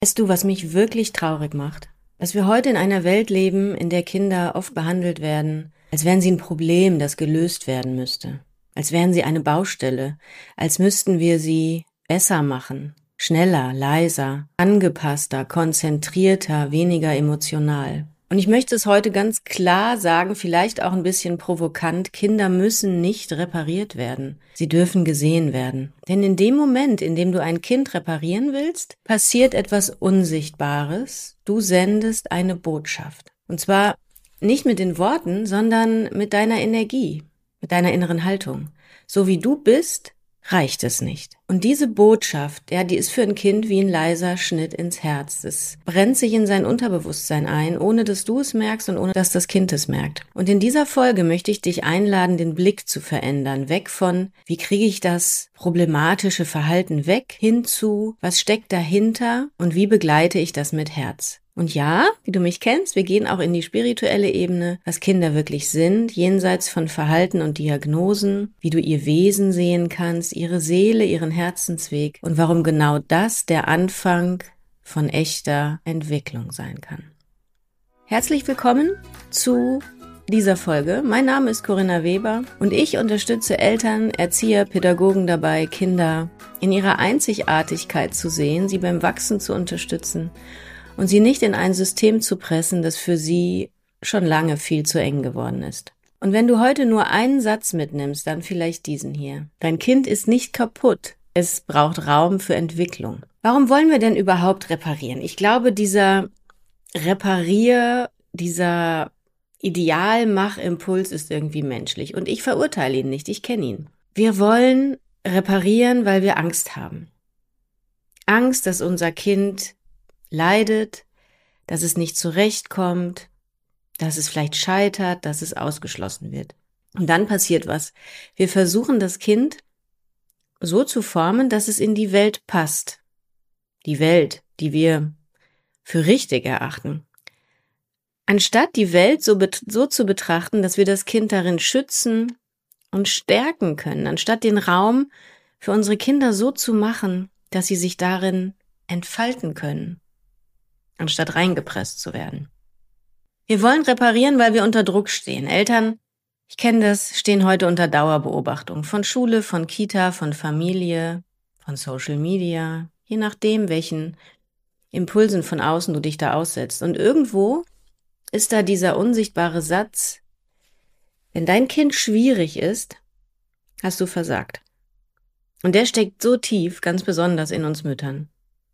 Weißt du, was mich wirklich traurig macht? Dass wir heute in einer Welt leben, in der Kinder oft behandelt werden, als wären sie ein Problem, das gelöst werden müsste. Als wären sie eine Baustelle, als müssten wir sie besser machen, schneller, leiser, angepasster, konzentrierter, weniger emotional. Und ich möchte es heute ganz klar sagen, vielleicht auch ein bisschen provokant, Kinder müssen nicht repariert werden. Sie dürfen gesehen werden. Denn in dem Moment, in dem du ein Kind reparieren willst, passiert etwas Unsichtbares. Du sendest eine Botschaft. Und zwar nicht mit den Worten, sondern mit deiner Energie, mit deiner inneren Haltung. So wie du bist, reicht es nicht. Und diese Botschaft, die ist für ein Kind wie ein leiser Schnitt ins Herz. Es brennt sich in sein Unterbewusstsein ein, ohne dass du es merkst und ohne dass das Kind es merkt. Und in dieser Folge möchte ich dich einladen, den Blick zu verändern, weg von, wie kriege ich das problematische Verhalten weg, hin zu, was steckt dahinter und wie begleite ich das mit Herz. Und ja, wie du mich kennst, wir gehen auch in die spirituelle Ebene, was Kinder wirklich sind, jenseits von Verhalten und Diagnosen, wie du ihr Wesen sehen kannst, ihre Seele, ihren Herzensweg und warum genau das der Anfang von echter Entwicklung sein kann. Herzlich willkommen zu dieser Folge. Mein Name ist Corinna Weber und ich unterstütze Eltern, Erzieher, Pädagogen dabei, Kinder in ihrer Einzigartigkeit zu sehen, sie beim Wachsen zu unterstützen und sie nicht in ein System zu pressen, das für sie schon lange viel zu eng geworden ist. Und wenn du heute nur einen Satz mitnimmst, dann vielleicht diesen hier. Dein Kind ist nicht kaputt. Es braucht Raum für Entwicklung. Warum wollen wir denn überhaupt reparieren? Ich glaube, dieser Idealmachimpuls ist irgendwie menschlich. Und ich verurteile ihn nicht, ich kenne ihn. Wir wollen reparieren, weil wir Angst haben. Angst, dass unser Kind leidet, dass es nicht zurechtkommt, dass es vielleicht scheitert, dass es ausgeschlossen wird. Und dann passiert was. Wir versuchen das Kind so zu formen, dass es in die Welt passt. Die Welt, die wir für richtig erachten. Anstatt die Welt so zu betrachten, dass wir das Kind darin schützen und stärken können, anstatt den Raum für unsere Kinder so zu machen, dass sie sich darin entfalten können, anstatt reingepresst zu werden. Wir wollen reparieren, weil wir unter Druck stehen. Eltern, ich kenne das, stehen heute unter Dauerbeobachtung. Von Schule, von Kita, von Familie, von Social Media, je nachdem, welchen Impulsen von außen du dich da aussetzt. Und irgendwo ist da dieser unsichtbare Satz, wenn dein Kind schwierig ist, hast du versagt. Und der steckt so tief, ganz besonders in uns Müttern.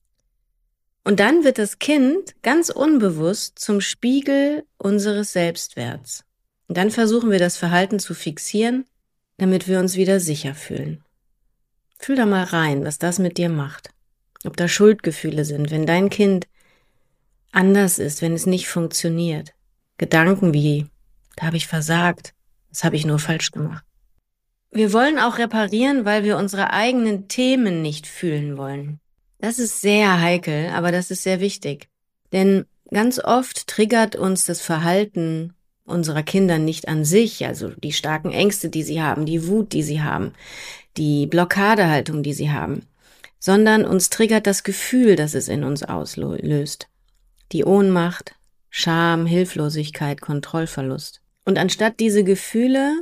Und dann wird das Kind ganz unbewusst zum Spiegel unseres Selbstwerts. Und dann versuchen wir das Verhalten zu fixieren, damit wir uns wieder sicher fühlen. Fühl da mal rein, was das mit dir macht. Ob da Schuldgefühle sind, wenn dein Kind anders ist, wenn es nicht funktioniert. Gedanken wie, da habe ich versagt, das habe ich nur falsch gemacht. Wir wollen auch reparieren, weil wir unsere eigenen Themen nicht fühlen wollen. Das ist sehr heikel, aber das ist sehr wichtig. Denn ganz oft triggert uns das Verhalten unserer Kinder nicht an sich, also die starken Ängste, die sie haben, die Wut, die sie haben, die Blockadehaltung, die sie haben, sondern uns triggert das Gefühl, das es in uns auslöst. Die Ohnmacht, Scham, Hilflosigkeit, Kontrollverlust. Und anstatt diese Gefühle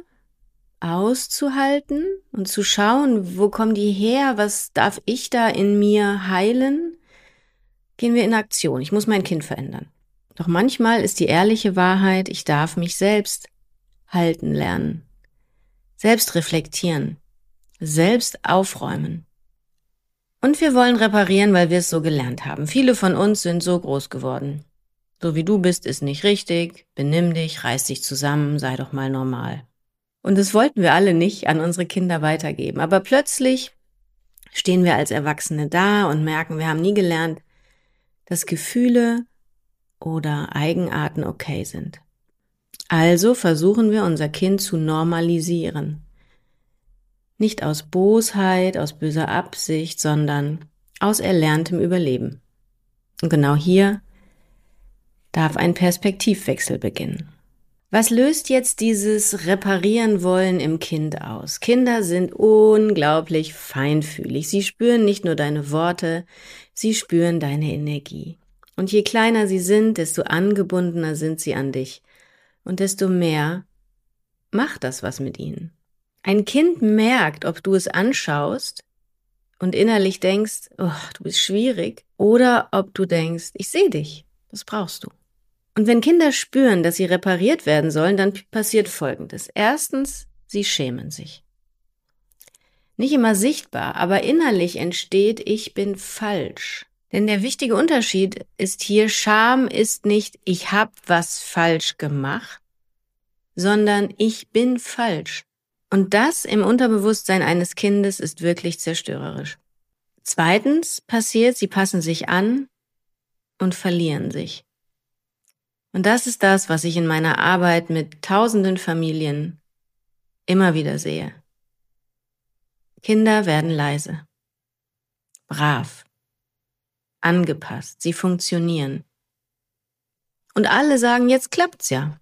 auszuhalten und zu schauen, wo kommen die her, was darf ich da in mir heilen, gehen wir in Aktion. Ich muss mein Kind verändern. Doch manchmal ist die ehrliche Wahrheit, ich darf mich selbst halten lernen, selbst reflektieren, selbst aufräumen. Und wir wollen reparieren, weil wir es so gelernt haben. Viele von uns sind so groß geworden. So wie du bist, ist nicht richtig, benimm dich, reiß dich zusammen, sei doch mal normal. Und das wollten wir alle nicht an unsere Kinder weitergeben. Aber plötzlich stehen wir als Erwachsene da und merken, wir haben nie gelernt, dass Gefühle oder Eigenarten okay sind. Also versuchen wir, unser Kind zu normalisieren. Nicht aus Bosheit, aus böser Absicht, sondern aus erlerntem Überleben. Und genau hier darf ein Perspektivwechsel beginnen. Was löst jetzt dieses Reparieren wollen im Kind aus? Kinder sind unglaublich feinfühlig. Sie spüren nicht nur deine Worte, sie spüren deine Energie. Und je kleiner sie sind, desto angebundener sind sie an dich. Und desto mehr macht das was mit ihnen. Ein Kind merkt, ob du es anschaust und innerlich denkst, oh, du bist schwierig, oder ob du denkst, ich sehe dich, das brauchst du. Und wenn Kinder spüren, dass sie repariert werden sollen, dann passiert Folgendes. Erstens, sie schämen sich. Nicht immer sichtbar, aber innerlich entsteht, ich bin falsch. Denn der wichtige Unterschied ist hier, Scham ist nicht, ich habe was falsch gemacht, sondern ich bin falsch. Und das im Unterbewusstsein eines Kindes ist wirklich zerstörerisch. Zweitens passiert, sie passen sich an und verlieren sich. Und das ist das, was ich in meiner Arbeit mit tausenden Familien immer wieder sehe. Kinder werden leise, brav, angepasst, sie funktionieren. Und alle sagen, jetzt klappt's ja.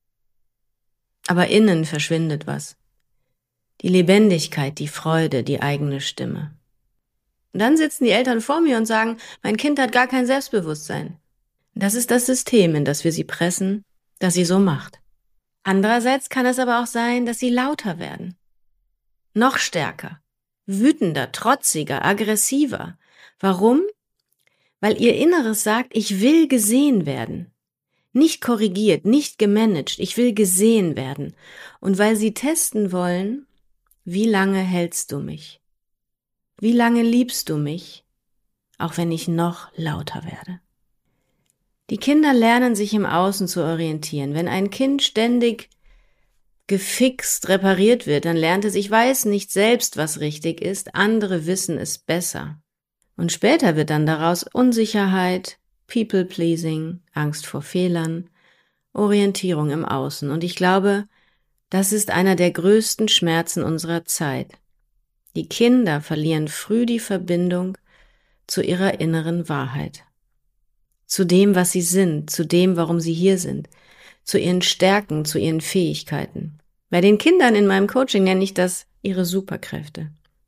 Aber innen verschwindet was. Die Lebendigkeit, die Freude, die eigene Stimme. Und dann sitzen die Eltern vor mir und sagen, mein Kind hat gar kein Selbstbewusstsein. Das ist das System, in das wir sie pressen, das sie so macht. Andererseits kann es aber auch sein, dass sie lauter werden. Noch stärker, wütender, trotziger, aggressiver. Warum? Weil ihr Inneres sagt, ich will gesehen werden. Nicht korrigiert, nicht gemanagt, ich will gesehen werden. Und weil sie testen wollen, wie lange hältst du mich? Wie lange liebst du mich, auch wenn ich noch lauter werde? Die Kinder lernen sich im Außen zu orientieren. Wenn ein Kind ständig gefixt, repariert wird, dann lernt es, ich weiß nicht selbst, was richtig ist, andere wissen es besser. Und später wird dann daraus Unsicherheit, People-Pleasing, Angst vor Fehlern, Orientierung im Außen. Und ich glaube, das ist einer der größten Schmerzen unserer Zeit. Die Kinder verlieren früh die Verbindung zu ihrer inneren Wahrheit. Zu dem, was sie sind, zu dem, warum sie hier sind, zu ihren Stärken, zu ihren Fähigkeiten. Bei den Kindern in meinem Coaching nenne ich das ihre Superkräfte.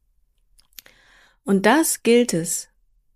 Und das gilt es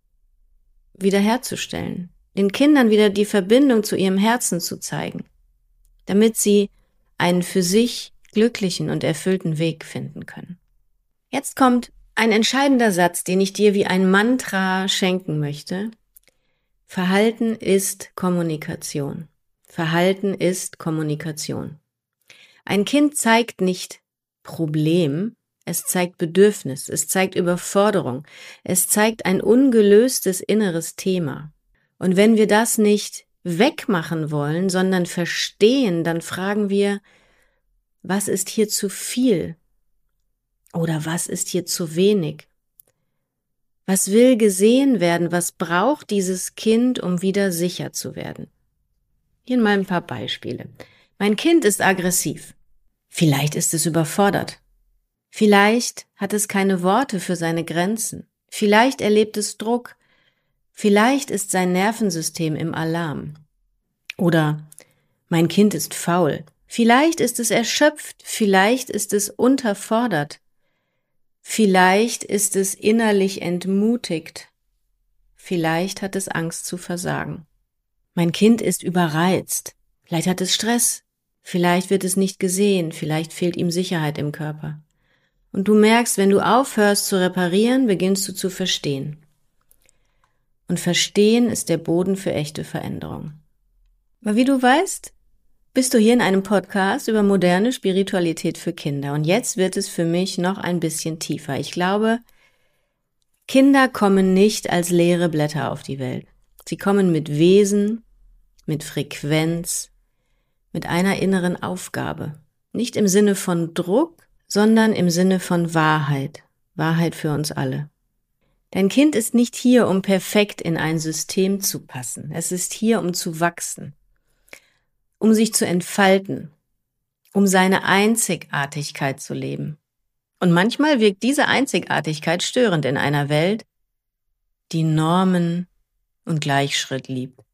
wiederherzustellen, den Kindern wieder die Verbindung zu ihrem Herzen zu zeigen, damit sie einen für sich glücklichen und erfüllten Weg finden können. Jetzt kommt ein entscheidender Satz, den ich dir wie ein Mantra schenken möchte. Verhalten ist Kommunikation. Verhalten ist Kommunikation. Ein Kind zeigt nicht Problem, es zeigt Bedürfnis, es zeigt Überforderung, es zeigt ein ungelöstes inneres Thema. Und wenn wir das nicht wegmachen wollen, sondern verstehen, dann fragen wir, was ist hier zu viel? Oder was ist hier zu wenig? Was will gesehen werden? Was braucht dieses Kind, um wieder sicher zu werden? Hier mal ein paar Beispiele. Mein Kind ist aggressiv. Vielleicht ist es überfordert. Vielleicht hat es keine Worte für seine Grenzen. Vielleicht erlebt es Druck. Vielleicht ist sein Nervensystem im Alarm. Oder mein Kind ist faul. Vielleicht ist es erschöpft. Vielleicht ist es unterfordert. Vielleicht ist es innerlich entmutigt. Vielleicht hat es Angst zu versagen. Mein Kind ist überreizt. Vielleicht hat es Stress. Vielleicht wird es nicht gesehen. Vielleicht fehlt ihm Sicherheit im Körper. Und du merkst, wenn du aufhörst zu reparieren, beginnst du zu verstehen. Und Verstehen ist der Boden für echte Veränderung. Aber wie du weißt, bist du hier in einem Podcast über moderne Spiritualität für Kinder. Und jetzt wird es für mich noch ein bisschen tiefer. Ich glaube, Kinder kommen nicht als leere Blätter auf die Welt. Sie kommen mit Wesen, mit Frequenz, mit einer inneren Aufgabe. Nicht im Sinne von Druck, sondern im Sinne von Wahrheit. Wahrheit für uns alle. Dein Kind ist nicht hier, um perfekt in ein System zu passen. Es ist hier, um zu wachsen, um sich zu entfalten, um seine Einzigartigkeit zu leben. Und manchmal wirkt diese Einzigartigkeit störend in einer Welt, die Normen und Gleichschritt liebt.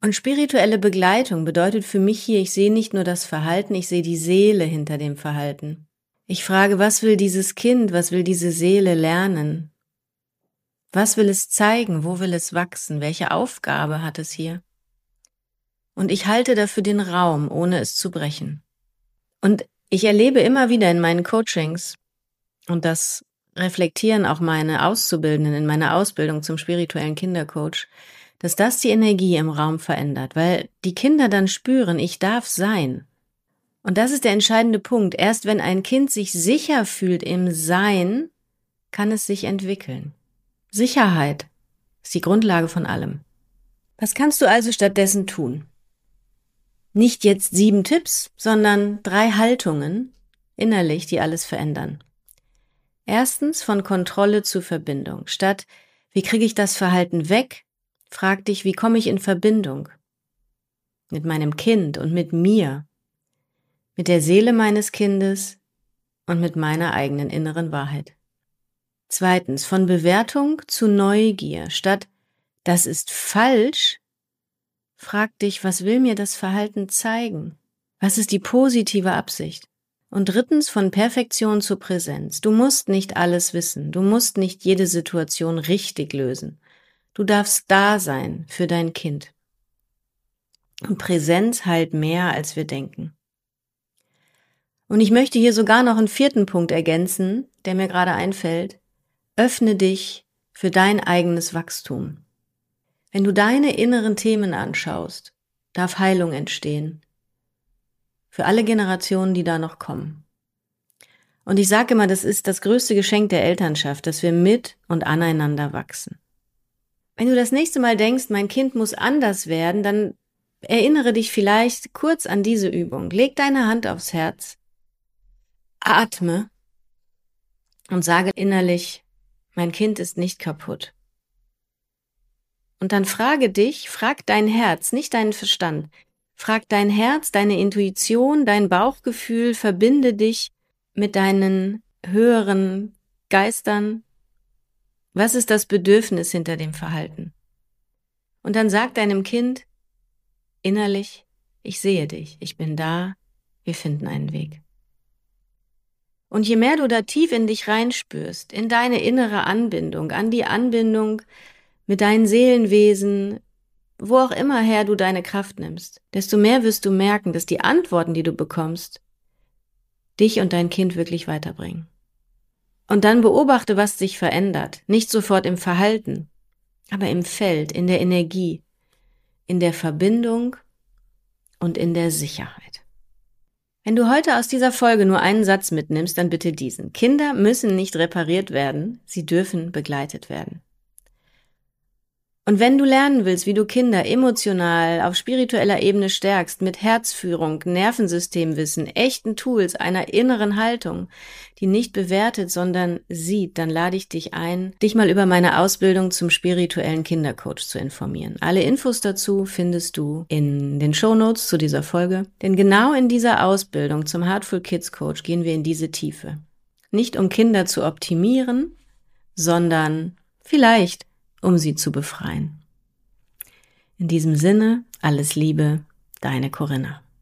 Und spirituelle Begleitung bedeutet für mich hier, ich sehe nicht nur das Verhalten, ich sehe die Seele hinter dem Verhalten. Ich frage, was will dieses Kind, was will diese Seele lernen? Was will es zeigen, wo will es wachsen, welche Aufgabe hat es hier? Und ich halte dafür den Raum, ohne es zu brechen. Und ich erlebe immer wieder in meinen Coachings, und das reflektieren auch meine Auszubildenden in meiner Ausbildung zum spirituellen Kindercoach, dass das die Energie im Raum verändert, weil die Kinder dann spüren, ich darf sein. Und das ist der entscheidende Punkt. Erst wenn ein Kind sich sicher fühlt im Sein, kann es sich entwickeln. Sicherheit ist die Grundlage von allem. Was kannst du also stattdessen tun? Nicht jetzt 7 Tipps, sondern 3 Haltungen innerlich, die alles verändern. Erstens von Kontrolle zu Verbindung. Statt, wie kriege ich das Verhalten weg, frag dich, wie komme ich in Verbindung? Mit meinem Kind und mit mir, mit der Seele meines Kindes und mit meiner eigenen inneren Wahrheit. Zweitens, von Bewertung zu Neugier. Statt, das ist falsch, frag dich, was will mir das Verhalten zeigen? Was ist die positive Absicht? Und drittens, von Perfektion zu Präsenz. Du musst nicht alles wissen, du musst nicht jede Situation richtig lösen. Du darfst da sein für dein Kind. Und Präsenz heilt mehr, als wir denken. Und ich möchte hier sogar noch einen 4. Punkt ergänzen, der mir gerade einfällt. Öffne dich für dein eigenes Wachstum. Wenn du deine inneren Themen anschaust, darf Heilung entstehen. Für alle Generationen, die da noch kommen. Und ich sage immer, das ist das größte Geschenk der Elternschaft, dass wir mit und aneinander wachsen. Wenn du das nächste Mal denkst, mein Kind muss anders werden, dann erinnere dich vielleicht kurz an diese Übung. Leg deine Hand aufs Herz, atme und sage innerlich, mein Kind ist nicht kaputt. Und dann frag dein Herz, nicht deinen Verstand. Frag dein Herz, deine Intuition, dein Bauchgefühl, verbinde dich mit deinen höheren Geistern. Was ist das Bedürfnis hinter dem Verhalten? Und dann sag deinem Kind innerlich, ich sehe dich, ich bin da, wir finden einen Weg. Und je mehr du da tief in dich reinspürst, in deine innere Anbindung, an die Anbindung mit deinen Seelenwesen, wo auch immer her du deine Kraft nimmst, desto mehr wirst du merken, dass die Antworten, die du bekommst, dich und dein Kind wirklich weiterbringen. Und dann beobachte, was sich verändert. Nicht sofort im Verhalten, aber im Feld, in der Energie, in der Verbindung und in der Sicherheit. Wenn du heute aus dieser Folge nur einen Satz mitnimmst, dann bitte diesen. Kinder müssen nicht repariert werden, sie dürfen begleitet werden. Und wenn du lernen willst, wie du Kinder emotional auf spiritueller Ebene stärkst, mit Herzführung, Nervensystemwissen, echten Tools, einer inneren Haltung, die nicht bewertet, sondern sieht, dann lade ich dich ein, dich mal über meine Ausbildung zum spirituellen Kindercoach zu informieren. Alle Infos dazu findest du in den Shownotes zu dieser Folge. Denn genau in dieser Ausbildung zum Heartful Kids Coach gehen wir in diese Tiefe. Nicht um Kinder zu optimieren, sondern vielleicht um sie zu befreien. In diesem Sinne, alles Liebe, deine Corinna.